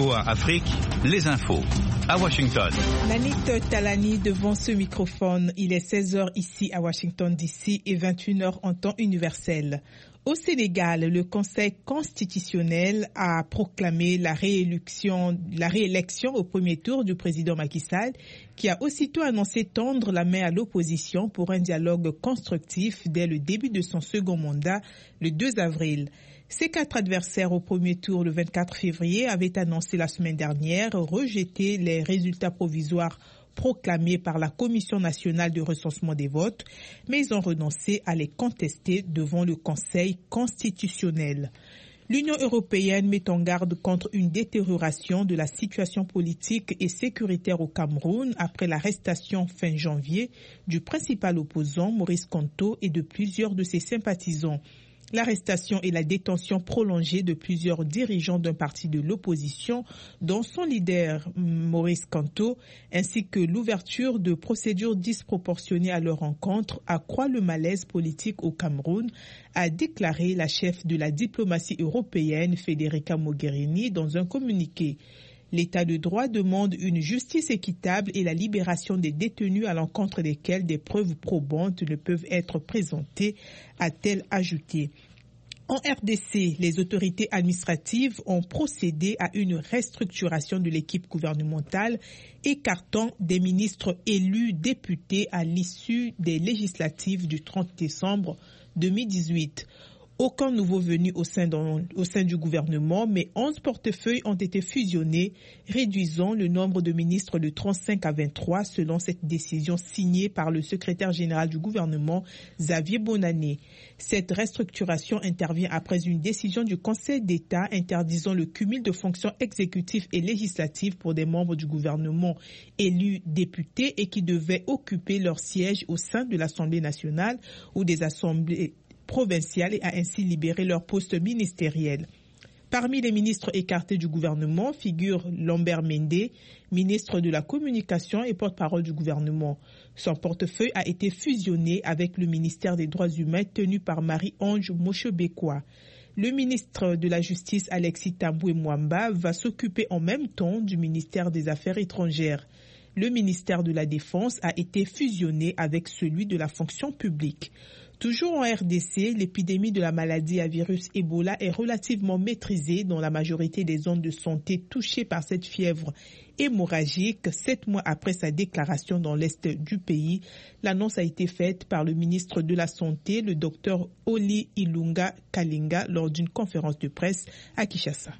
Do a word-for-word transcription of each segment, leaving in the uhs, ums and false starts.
O A Afrique, les infos. À Washington. Nanit Talani devant ce microphone. Il est seize heures ici à Washington D C et vingt et une heures en temps universel. Au Sénégal, le Conseil constitutionnel a proclamé la réélection, la réélection au premier tour du président Macky Sall, qui a aussitôt annoncé tendre la main à l'opposition pour un dialogue constructif dès le début de son second mandat, le deux avril. Ses quatre adversaires au premier tour le vingt-quatre février avaient annoncé la semaine dernière rejeter les résultats provisoires proclamés par la Commission nationale de recensement des votes, mais ils ont renoncé à les contester devant le Conseil constitutionnel. L'Union européenne met en garde contre une détérioration de la situation politique et sécuritaire au Cameroun après l'arrestation fin janvier du principal opposant Maurice Kamto et de plusieurs de ses sympathisants. L'arrestation et la détention prolongée de plusieurs dirigeants d'un parti de l'opposition, dont son leader Maurice Kamto, ainsi que l'ouverture de procédures disproportionnées à leur encontre, accroît le malaise politique au Cameroun, a déclaré la chef de la diplomatie européenne Federica Mogherini dans un communiqué. L'État de droit demande une justice équitable et la libération des détenus à l'encontre desquels des preuves probantes ne peuvent être présentées, a-t-elle ajouté. En R D C, les autorités administratives ont procédé à une restructuration de l'équipe gouvernementale, écartant des ministres élus députés à l'issue des législatives du trente décembre deux mille dix-huit. Aucun nouveau venu au sein, dans, au sein du gouvernement, mais onze portefeuilles ont été fusionnés, réduisant le nombre de ministres de trente-cinq à vingt-trois selon cette décision signée par le secrétaire général du gouvernement, Xavier Bonanné. Cette restructuration intervient après une décision du Conseil d'État interdisant le cumul de fonctions exécutives et législatives pour des membres du gouvernement élus députés et qui devaient occuper leur siège au sein de l'Assemblée nationale ou des assemblées provinciales et a ainsi libéré leur poste ministériel. Parmi les ministres écartés du gouvernement figure Lambert Mende, ministre de la Communication et porte-parole du gouvernement. Son portefeuille a été fusionné avec le ministère des Droits humains tenu par Marie-Ange Moshebekwa. Le ministre de la Justice Alexis Tamboué Mwamba va s'occuper en même temps du ministère des Affaires étrangères. Le ministère de la Défense a été fusionné avec celui de la fonction publique. Toujours en R D C, l'épidémie de la maladie à virus Ebola est relativement maîtrisée dans la majorité des zones de santé touchées par cette fièvre hémorragique, sept mois après sa déclaration dans l'est du pays. L'annonce a été faite par le ministre de la Santé, le docteur Oli Ilunga Kalinga, lors d'une conférence de presse à Kinshasa.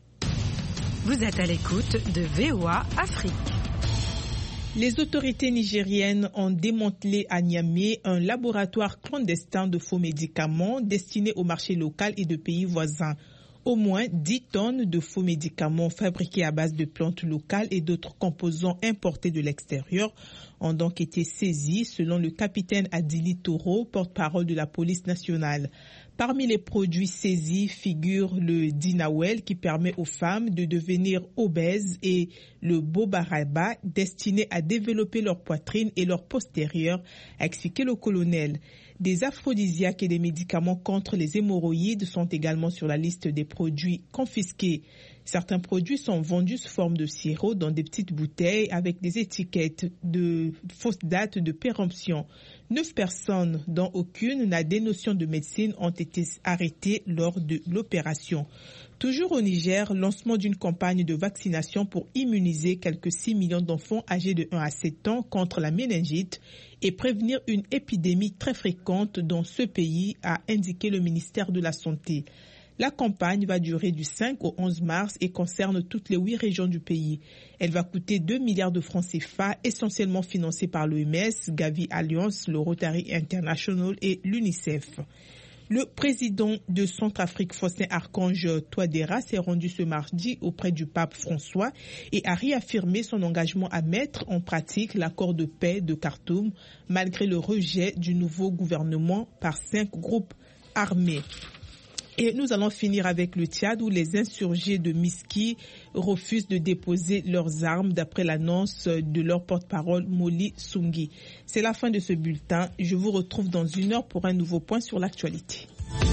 Vous êtes à l'écoute de V O A Afrique. Les autorités nigériennes ont démantelé à Niamey un laboratoire clandestin de faux médicaments destinés au marché local et de pays voisins. Au moins dix tonnes de faux médicaments fabriqués à base de plantes locales et d'autres composants importés de l'extérieur ont donc été saisis, selon le capitaine Adili Toro, porte-parole de la police nationale. Parmi les produits saisis figure le Dinawel qui permet aux femmes de devenir obèses et le Bobaraba destiné à développer leur poitrine et leur postérieur, a expliqué le colonel. Des aphrodisiaques et des médicaments contre les hémorroïdes sont également sur la liste des produits confisqués. Certains produits sont vendus sous forme de sirop dans des petites bouteilles avec des étiquettes de fausse date de péremption. Neuf personnes, dont aucune n'a des notions de médecine, ont été arrêtées lors de l'opération. Toujours au Niger, lancement d'une campagne de vaccination pour immuniser quelques six millions d'enfants âgés de un à sept ans contre la méningite et prévenir une épidémie très fréquente dans ce pays, a indiqué le ministère de la Santé. La campagne va durer du cinq au onze mars et concerne toutes les huit régions du pays. Elle va coûter deux milliards de francs C F A, essentiellement financée par l'O M S, Gavi Alliance, le Rotary International et l'UNICEF. Le président de Centrafrique, Faustin Archange Touadéra, s'est rendu ce mardi auprès du pape François et a réaffirmé son engagement à mettre en pratique l'accord de paix de Khartoum, malgré le rejet du nouveau gouvernement par cinq groupes armés. Et nous allons finir avec le Tchad où les insurgés de Miski refusent de déposer leurs armes d'après l'annonce de leur porte-parole Moli Sungi. C'est la fin de ce bulletin. Je vous retrouve dans une heure pour un nouveau point sur l'actualité.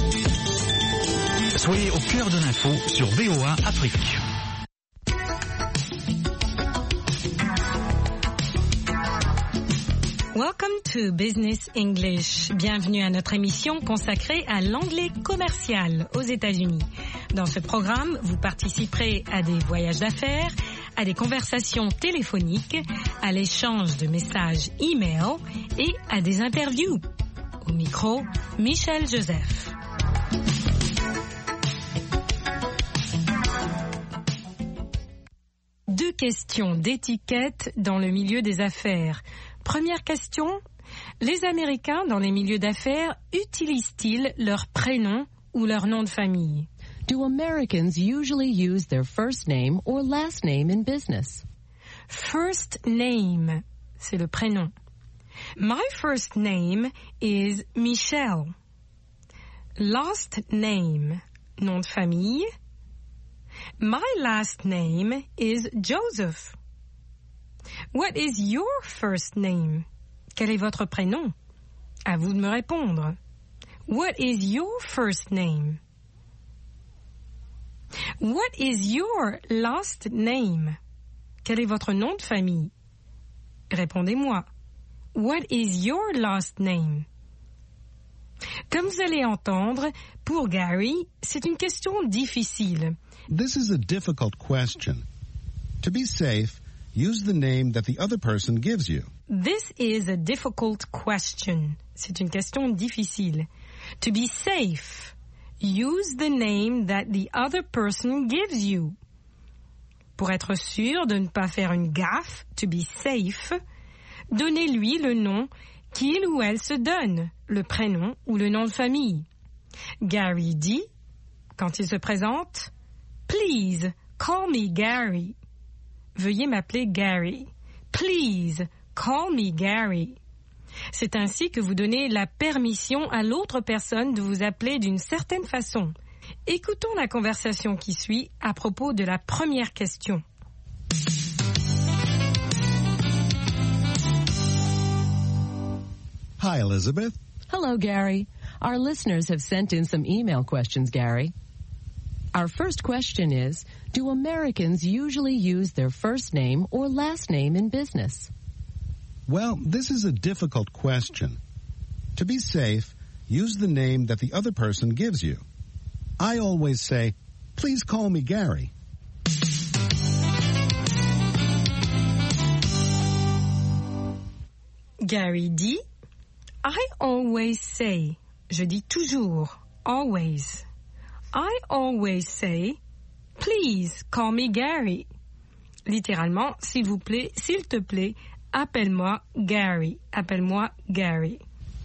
Soyez au cœur de l'info sur V O A Afrique. Welcome to Business English. Bienvenue à notre émission consacrée à l'anglais commercial aux États-Unis. Dans ce programme, vous participerez à des voyages d'affaires, à des conversations téléphoniques, à l'échange de messages e-mail et à des interviews. Au micro, Michel Joseph. Deux questions d'étiquette dans le milieu des affaires. Première question, les Américains dans les milieux d'affaires utilisent-ils leur prénom ou leur nom de famille? Do Americans usually use their first name or last name in business? First name, c'est le prénom. My first name is Michelle. Last name, nom de famille. My last name is Joseph. What is your first name? Quel est votre prénom? À vous de me répondre. What is your first name? What is your last name? Quel est votre nom de famille? Répondez-moi. What is your last name? Comme vous allez entendre, pour Gary, c'est une question difficile. This is a difficult question. To be safe, use the name that the other person gives you. This is a difficult question. C'est une question difficile. To be safe, use the name that the other person gives you. Pour être sûr de ne pas faire une gaffe, to be safe, donnez-lui le nom qu'il ou elle se donne, le prénom ou le nom de famille. Gary dit, quand il se présente, « Please, call me Gary ». Veuillez m'appeler Gary. Please, call me Gary. C'est ainsi que vous donnez la permission à l'autre personne de vous appeler d'une certaine façon. Écoutons la conversation qui suit à propos de la première question. Hi, Elizabeth. Hello, Gary. Our listeners have sent in some email questions, Gary. Our first question is, do Americans usually use their first name or last name in business? Well, this is a difficult question. To be safe, use the name that the other person gives you. I always say, please call me Gary. Gary dit, I always say, je dis toujours, always. I always say, please call me Gary. Littéralement, s'il vous plaît, s'il te plaît, appelle-moi Gary. Appelle-moi Gary.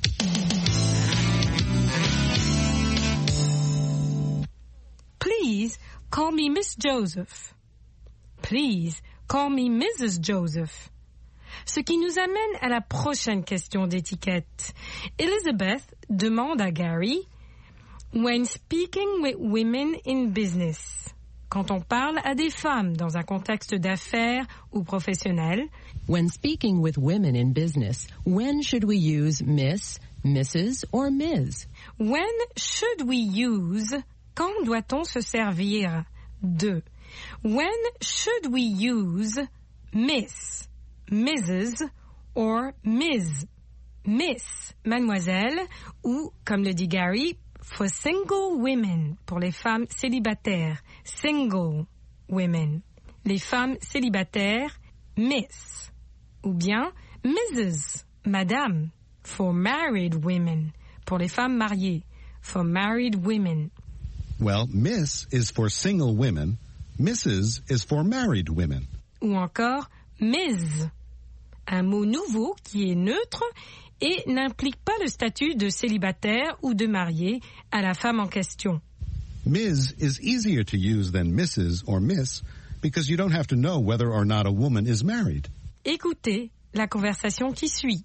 Please call me Miss Joseph. Please call me Missus Joseph. Ce qui nous amène à la prochaine question d'étiquette. Elizabeth demande à Gary, when speaking with women in business, quand on parle à des femmes dans un contexte d'affaires ou professionnel, when speaking with women in business, when should we use Miss, Missus or Miz? When should we use, quand doit-on se servir de? When should we use Miss, Missus or Miz? Miss, mademoiselle, ou, comme le dit Gary, for single women, pour les femmes célibataires, single women. Les femmes célibataires, Miss. Ou bien Missus, madame, for married women, pour les femmes mariées, for married women. Well, Miss is for single women, Missus is for married women. Ou encore Miz, un mot nouveau qui est neutre et n'implique pas le statut de célibataire ou de marié à la femme en question. Miz is easier to use than Missus or Miss because you don't have to know whether or not a woman is married. Écoutez la conversation qui suit.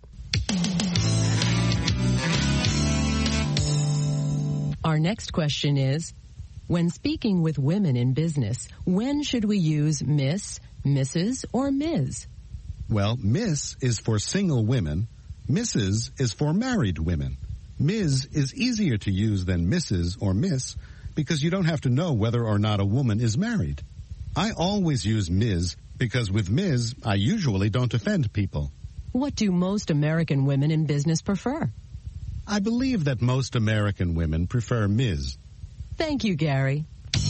Our next question is, when speaking with women in business, when should we use Miss, Missus or Miz? Well, Miss is for single women, Missus is for married women. Miz is easier to use than Missus or Miss because you don't have to know whether or not a woman is married. I always use Miz because with Miz, I usually don't offend people. What do most American women in business prefer? I believe that most American women prefer Miz. Thank you, Gary.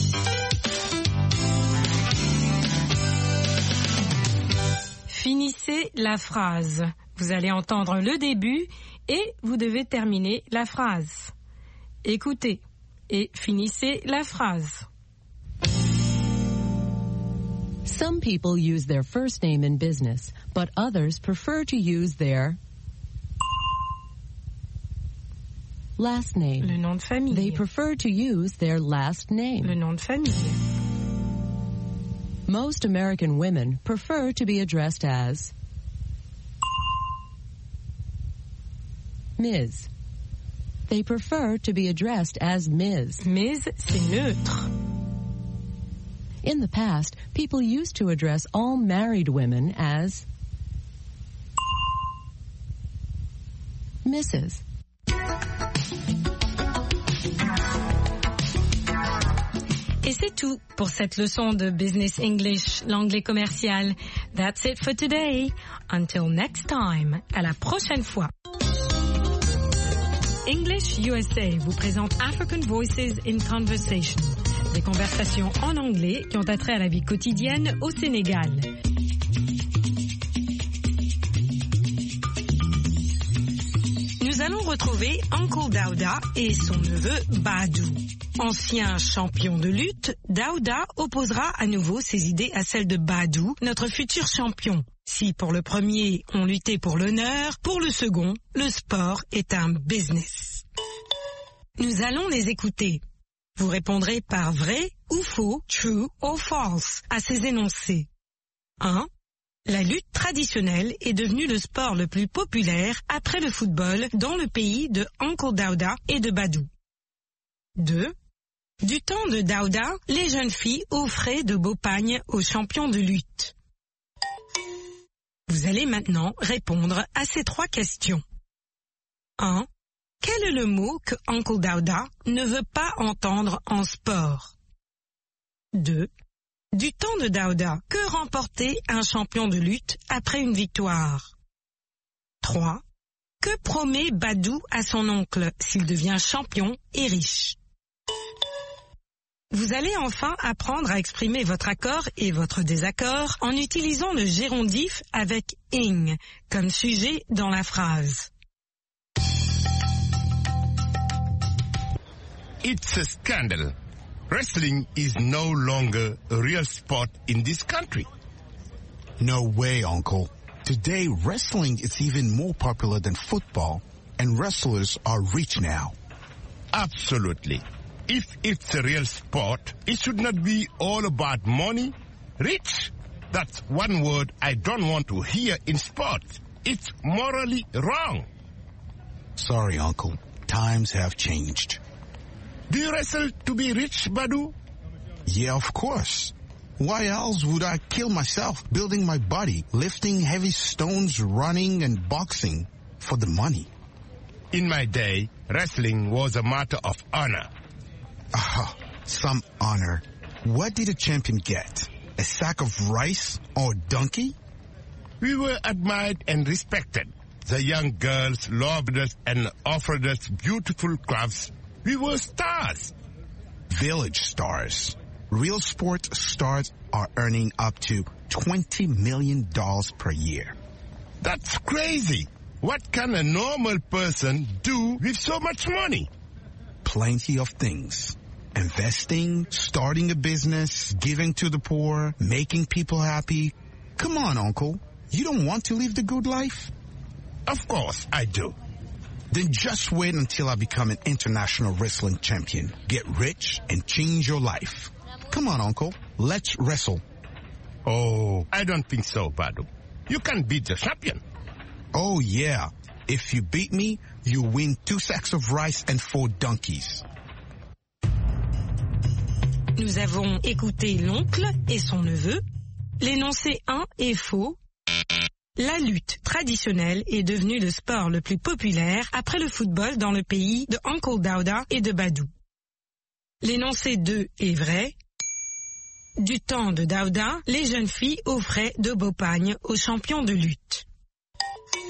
Finissez la phrase. Vous allez entendre le début et vous devez terminer la phrase. Écoutez et finissez la phrase. Some people use their first name in business, but others prefer to use their last name. Le nom de famille. They prefer to use their last name. Le nom de famille. Most American women prefer to be addressed as Miz. They prefer to be addressed as Miz. Miz, c'est neutre. In the past, people used to address all married women as Missus Et c'est tout pour cette leçon de Business English, l'anglais commercial. That's it for today. Until next time. À la prochaine fois. English U S A vous présente African Voices in Conversation. Des conversations en anglais qui ont attrait à la vie quotidienne au Sénégal. Nous allons retrouver Uncle Daouda et son neveu Badou. Ancien champion de lutte, Daouda opposera à nouveau ses idées à celles de Badou, notre futur champion. Si pour le premier, on luttait pour l'honneur, pour le second, le sport est un business. Nous allons les écouter. Vous répondrez par vrai ou faux, true or false, à ces énoncés. un. La lutte traditionnelle est devenue le sport le plus populaire après le football dans le pays de Uncle Daouda et de Badou. deux. Du temps de Daouda, les jeunes filles offraient de beaux pagnes aux champions de lutte. Vous allez maintenant répondre à ces trois questions. un. Quel est le mot que Uncle Daouda ne veut pas entendre en sport? deux. Du temps de Daouda, que remportait un champion de lutte après une victoire? trois. Que promet Badou à son oncle s'il devient champion et riche? Vous allez enfin apprendre à exprimer votre accord et votre désaccord en utilisant le gérondif avec ing comme sujet dans la phrase. It's a scandal. Wrestling is no longer a real sport in this country. No way, Uncle. Today, wrestling is even more popular than football, and wrestlers are rich now. Absolutely. If it's a real sport, it should not be all about money. Rich, that's one word I don't want to hear in sports. It's morally wrong. Sorry, Uncle. Times have changed. Do you wrestle to be rich, Badou? Yeah, of course. Why else would I kill myself building my body, lifting heavy stones, running and boxing for the money? In my day, wrestling was a matter of honor. Ah, some honor. What did a champion get? A sack of rice or a donkey? We were admired and respected. The young girls loved us and offered us beautiful crafts. We were stars. Village stars. Real sport stars are earning up to twenty million dollars per year. That's crazy. What can a normal person do with so much money? Plenty of things. Investing, starting a business, giving to the poor, making people happy. Come on, Uncle. You don't want to live the good life? Of course I do. Then just wait until I become an international wrestling champion. Get rich and change your life. Come on, Uncle. Let's wrestle. Oh, I don't think so, Badou. You can beat the champion. Oh, yeah. If you beat me, you win two sacks of rice and four donkeys. Nous avons écouté l'oncle et son neveu. L'énoncé un est faux. La lutte traditionnelle est devenue le sport le plus populaire après le football dans le pays de Uncle Daouda et de Badou. L'énoncé deux est vrai. Du temps de Daouda, les jeunes filles offraient de beaux pagnes aux champions de lutte.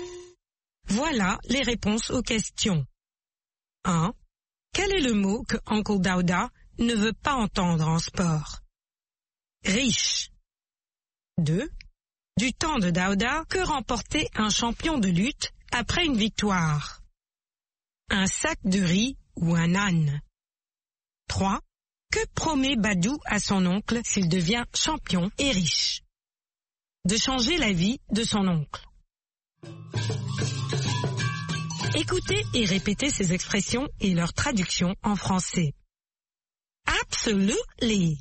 Voilà les réponses aux questions. un. Quel est le mot que Uncle Dauda ne veut pas entendre en sport? Riche. deux. Du temps de Dauda, que remportait un champion de lutte après une victoire? Un sac de riz ou un âne? trois. Que promet Badou à son oncle s'il devient champion et riche? De changer la vie de son oncle. Écoutez et répétez ces expressions et leur traduction en français. Absolutely.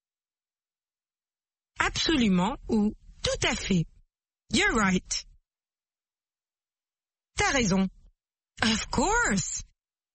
Absolument ou tout à fait. You're right. T'as raison. Of course.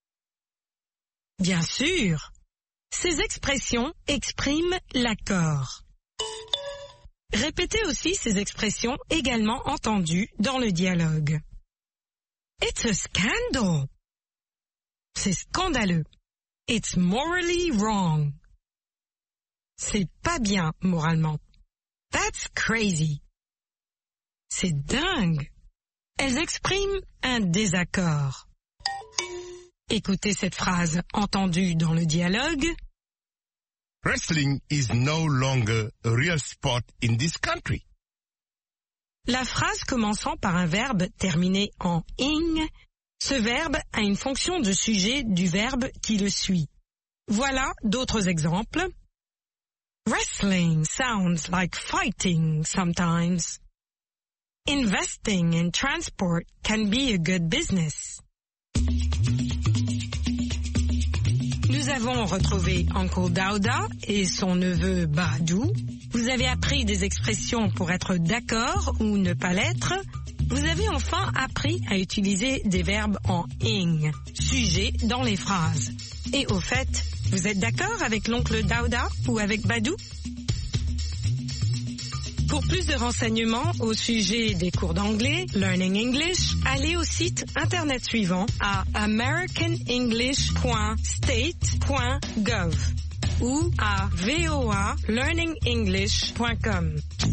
Bien sûr. Ces expressions expriment l'accord. Répétez aussi ces expressions également entendues dans le dialogue. It's a scandal. C'est scandaleux. It's morally wrong. C'est pas bien moralement. That's crazy. C'est dingue. Elles expriment un désaccord. Écoutez cette phrase entendue dans le dialogue. Wrestling is no longer a real sport in this country. La phrase commençant par un verbe terminé en ing, ce verbe a une fonction de sujet du verbe qui le suit. Voilà d'autres exemples. Wrestling sounds like fighting sometimes. Investing in transport can be a good business. Nous avons retrouvé Uncle Dauda et son neveu Badou. Vous avez appris des expressions pour être d'accord ou ne pas l'être. Vous avez enfin appris à utiliser des verbes en ing, sujet dans les phrases. Et au fait, vous êtes d'accord avec l'oncle Dauda ou avec Badou? Pour plus de renseignements au sujet des cours d'anglais, Learning English, allez au site internet suivant à american english point state point gov ou à v o a learning english point com.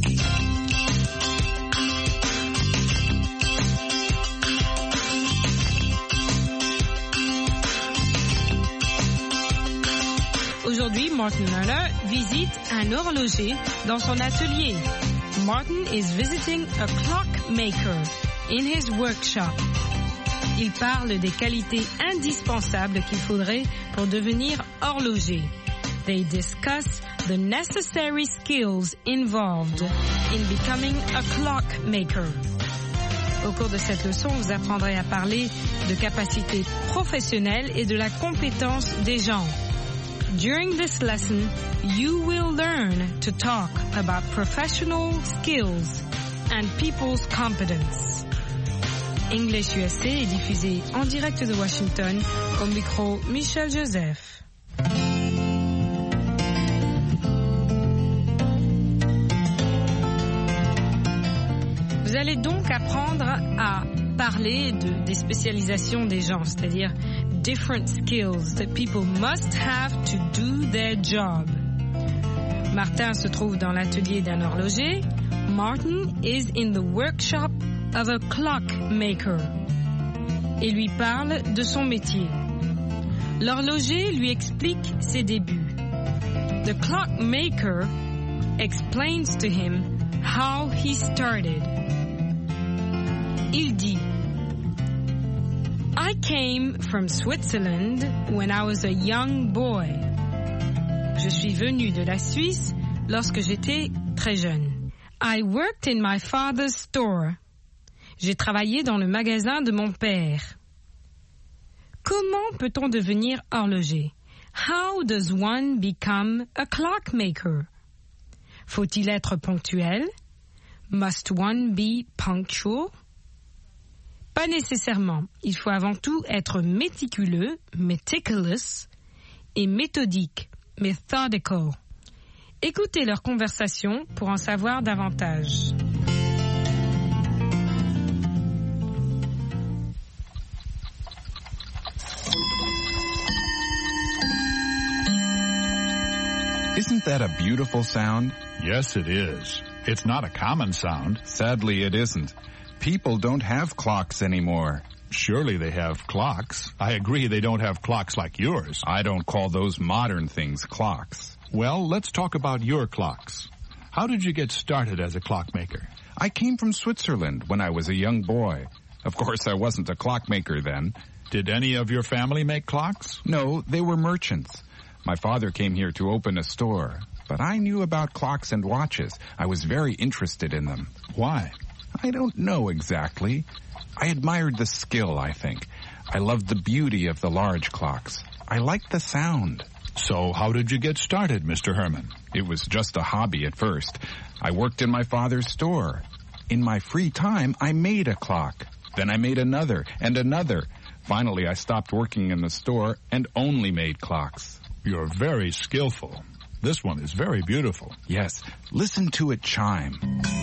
Aujourd'hui, Martin Lerner visite un horloger dans son atelier. Martin is visiting a clockmaker in his workshop. Il parle des qualités indispensables qu'il faudrait pour devenir horloger. They discuss the necessary skills involved in becoming a clockmaker. Au cours de cette leçon, vous apprendrez à parler de capacités professionnelles et de la compétence des gens. During this lesson, you will learn to talk about professional skills and people's competence. English U S A est diffusé en direct de Washington, au micro Michel Joseph. Vous allez donc apprendre à parler de, des spécialisations des gens, c'est-à-dire different skills that people must have to do their job. Martin se trouve dans l'atelier d'un horloger. Martin is in the workshop of a clockmaker et lui parle de son métier. L'horloger lui explique ses débuts. The clockmaker explains to him how he started. Il dit: I came from Switzerland when I was a young boy. Je suis venu de la Suisse lorsque j'étais très jeune. I worked in my father's store. J'ai travaillé dans le magasin de mon père. Comment peut-on devenir horloger? How does one become a clockmaker? Faut-il être ponctuel? Must one be punctual? Pas nécessairement. Il faut avant tout être méticuleux, meticulous, et méthodique, methodical. Écoutez leur conversation pour en savoir davantage. Isn't that a beautiful sound? Yes, it is. It's not a common sound. Sadly, it isn't. People don't have clocks anymore. Surely they have clocks. I agree they don't have clocks like yours. I don't call those modern things clocks. Well, let's talk about your clocks. How did you get started as a clockmaker? I came from Switzerland when I was a young boy. Of course, I wasn't a clockmaker then. Did any of your family make clocks? No, they were merchants. My father came here to open a store, but I knew about clocks and watches. I was very interested in them. Why? I don't know exactly. I admired the skill, I think. I loved the beauty of the large clocks. I liked the sound. So how did you get started, Mister Herman? It was just a hobby at first. I worked in my father's store. In my free time, I made a clock. Then I made another and another. Finally, I stopped working in the store and only made clocks. You're very skillful. This one is very beautiful. Yes, listen to it chime.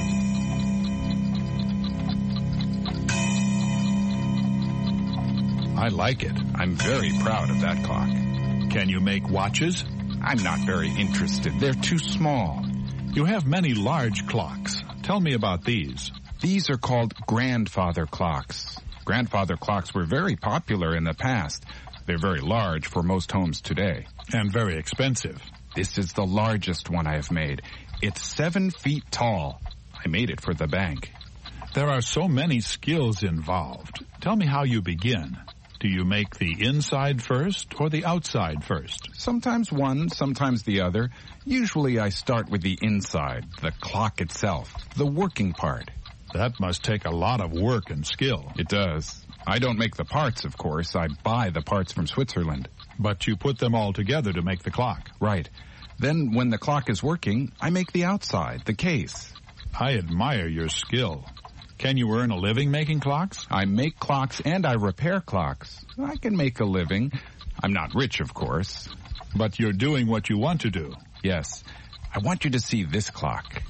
I like it. I'm very proud of that clock. Can you make watches? I'm not very interested. They're too small. You have many large clocks. Tell me about these. These are called grandfather clocks. Grandfather clocks were very popular in the past. They're very large for most homes today. And very expensive. This is the largest one I have made. It's seven feet tall. I made it for the bank. There are so many skills involved. Tell me how you begin. Do you make the inside first or the outside first? Sometimes one, sometimes the other. Usually I start with the inside, the clock itself, the working part. That must take a lot of work and skill. It does. I don't make the parts, of course. I buy the parts from Switzerland. But you put them all together to make the clock. Right. Then when the clock is working, I make the outside, the case. I admire your skill. Can you earn a living making clocks? I make clocks and I repair clocks. I can make a living. I'm not rich, of course. But you're doing what you want to do. Yes. I want you to see this clock.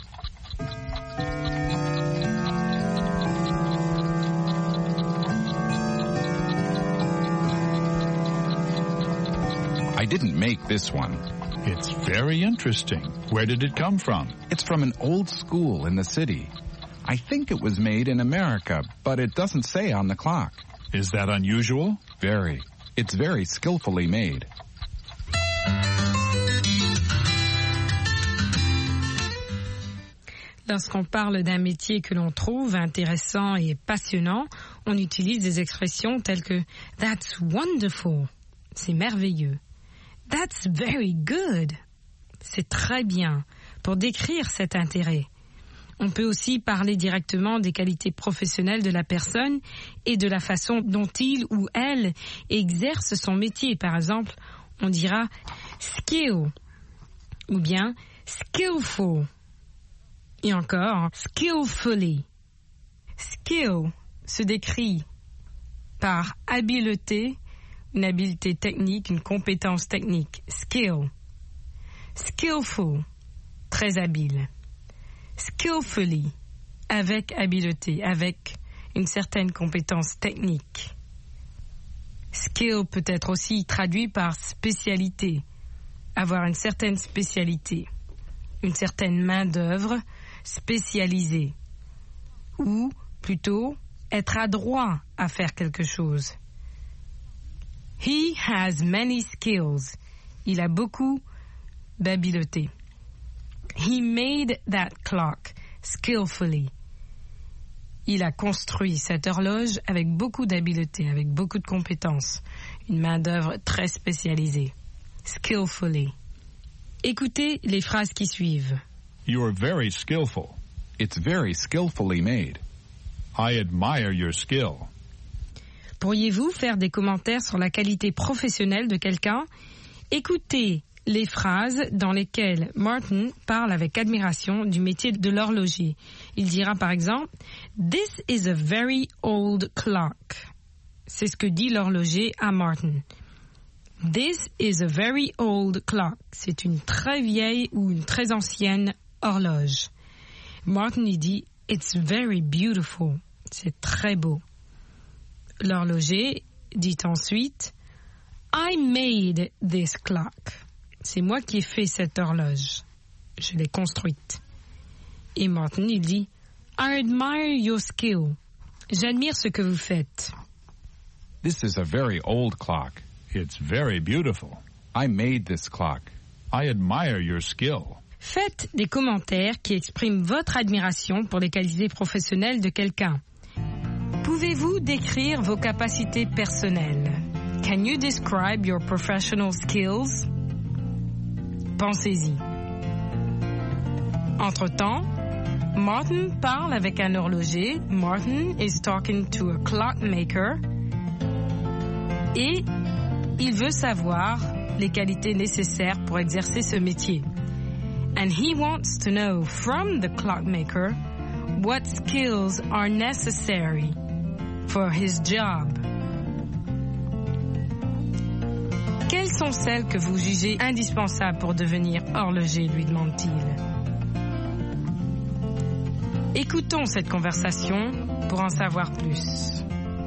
I didn't make this one. It's very interesting. Where did it come from? It's from an old school in the city. I think it was made in America, but it doesn't say on the clock. Is that unusual? Very. It's very skillfully made. Lorsqu'on parle d'un métier que l'on trouve intéressant et passionnant, on utilise des expressions telles que « That's wonderful », c'est merveilleux. « That's very good », c'est très bien, pour décrire cet intérêt. On peut aussi parler directement des qualités professionnelles de la personne et de la façon dont il ou elle exerce son métier. Par exemple, on dira « skill » ou bien « skillful ». Et encore, skillfully. Skill se décrit par habileté, une habileté technique, une compétence technique. Skill. Skillful, très habile. Skillfully, avec habileté, avec une certaine compétence technique. Skill peut être aussi traduit par spécialité, avoir une certaine spécialité, une certaine main-d'œuvre spécialisé, ou plutôt être adroit à faire quelque chose. He has many skills. Il a beaucoup d'habileté. He made that clock skillfully. Il a construit cette horloge avec beaucoup d'habileté, avec beaucoup de compétences, une main-d'œuvre très spécialisée. Skillfully. Écoutez les phrases qui suivent. You are very skillful. It's very skillfully made. I admire your skill. Pourriez-vous faire des commentaires sur la qualité professionnelle de quelqu'un? Écoutez les phrases dans lesquelles Martin parle avec admiration du métier de l'horloger. Il dira par exemple « This is a very old clock ». C'est ce que dit l'horloger à Martin. « This is a very old clock ». C'est une très vieille ou une très ancienne horloge. Martin y dit « It's very beautiful ». C'est très beau. L'horloger dit ensuite « I made this clock ». C'est moi qui ai fait cette horloge. Je l'ai construite. Et Martin, il dit « I admire your skill ». J'admire ce que vous faites. This is a very old clock. It's very beautiful. I made this clock. I admire your skill. Faites des commentaires qui expriment votre admiration pour les qualités professionnelles de quelqu'un. Pouvez-vous décrire vos capacités personnelles? Can you describe your professional skills? Pensez-y. Entre-temps, Martin parle avec un horloger. Martin is talking to a clockmaker. Et il veut savoir les qualités nécessaires pour exercer ce métier. And he wants to know from the clockmaker what skills are necessary for his job. Quelles sont celles que vous jugez indispensables pour devenir horloger, lui demande-t-il. Écoutons cette conversation pour en savoir plus.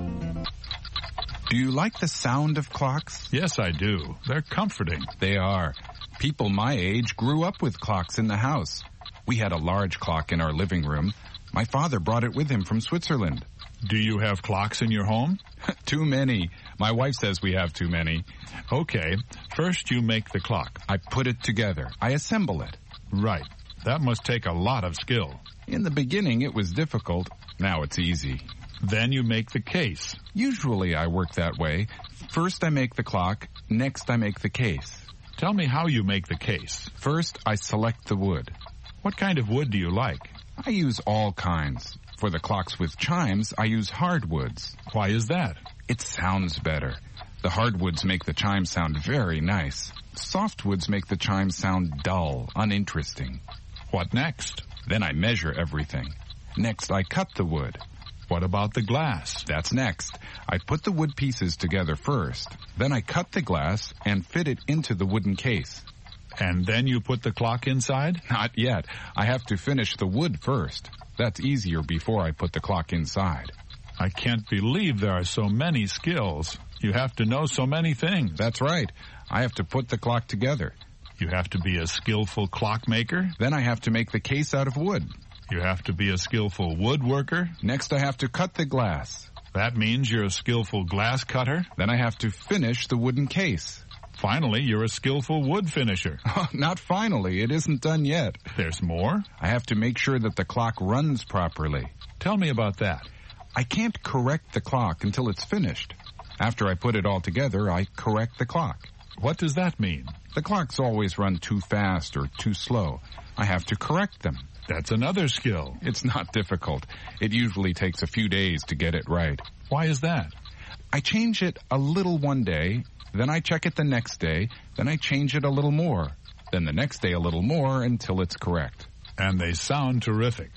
Do you like the sound of clocks? Yes, I do. They're comforting. They are. People my age grew up with clocks in the house. We had a large clock in our living room. My father brought it with him from Switzerland. Do you have clocks in your home? Too many. My wife says we have too many. Okay. First you make the clock. I put it together. I assemble it. Right. That must take a lot of skill. In the beginning it was difficult. Now it's easy. Then you make the case. Usually I work that way. First I make the clock. Next I make the case. Tell me how you make the case. First I select the wood. What kind of wood do you like? I use all kinds. For the clocks with chimes, I use hardwoods. Why is that? It sounds better. The hardwoods make the chimes sound very nice. Softwoods make the chimes sound dull, uninteresting. What next? Then I measure everything. Next, I cut the wood. What about the glass? That's next. I put the wood pieces together first. Then I cut the glass and fit it into the wooden case. And then you put the clock inside? Not yet. I have to finish the wood first. That's easier before I put the clock inside. I can't believe there are so many skills. You have to know so many things. That's right. I have to put the clock together. You have to be a skillful clockmaker. Then I have to make the case out of wood. You have to be a skillful woodworker. Next I have to cut the glass. That means you're a skillful glass cutter. Then I have to finish the wooden case. Finally, you're a skillful wood finisher. Not finally. It isn't done yet. There's more? I have to make sure that the clock runs properly. Tell me about that. I can't correct the clock until it's finished. After I put it all together, I correct the clock. What does that mean? The clocks always run too fast or too slow. I have to correct them. That's another skill. It's not difficult. It usually takes a few days to get it right. Why is that? I change it a little one day, then I check it the next day, then I change it a little more, then the next day a little more until it's correct. And they sound terrific.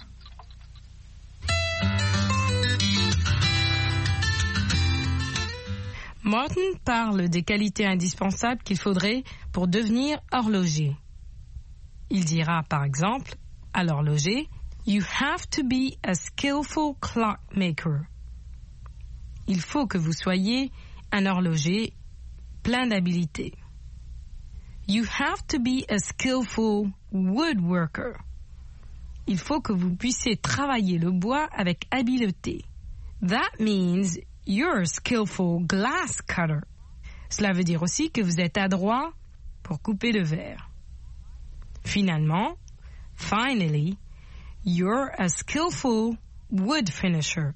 Martin parle des qualités indispensables qu'il faudrait pour devenir horloger. Il dira par exemple à l'horloger, You have to be a skillful clockmaker. Il faut que vous soyez un horloger plein d'habileté. You have to be a skillful woodworker. Il faut que vous puissiez travailler le bois avec habileté. That means you're a skillful glass cutter. Cela veut dire aussi que vous êtes adroit pour couper le verre. Finalement, finally, you're a skillful wood finisher.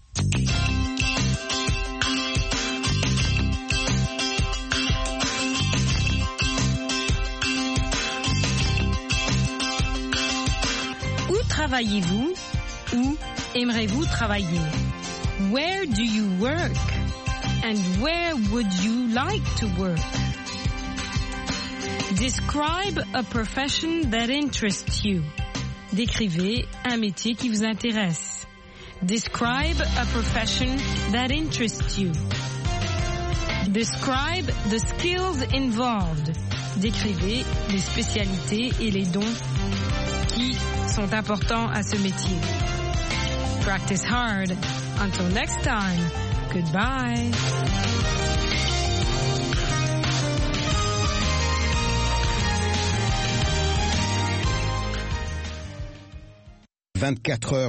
Où travaillez-vous? Où aimeriez-vous travailler? Where do you work? And where would you like to work? Describe a profession that interests you. Décrivez un métier qui vous intéresse. Describe a profession that interests you. Describe the skills involved. Décrivez les spécialités et les dons qui sont importants à ce métier. Practice hard. Until next time, goodbye. vingt-quatre heures